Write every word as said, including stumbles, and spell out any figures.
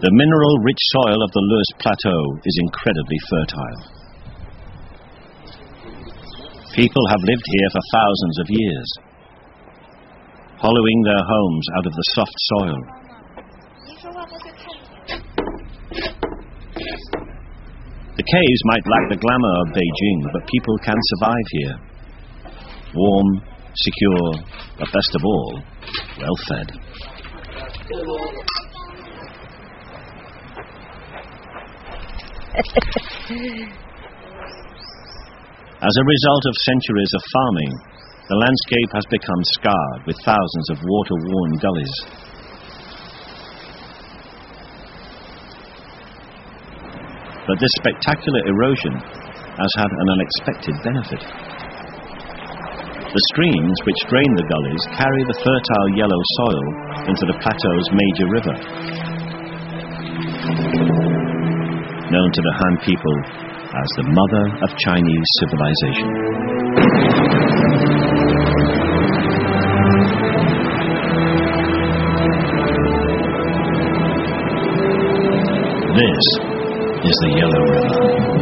The mineral-rich soil of the Loess Plateau is incredibly fertile. People have lived here for thousands of years, hollowing their homes out of the soft soil. The caves might lack the glamour of Beijing, but people can survive here. Warm, secure, but best of all, well-fed. As a result of centuries of farming, the landscape has become scarred with thousands of water-worn gullies. But this spectacular erosion has had an unexpected benefit. The streams which drain the gullies carry the fertile yellow soil into the plateau's major river, known to the Han people as the mother of Chinese civilization. This is the Yellow River.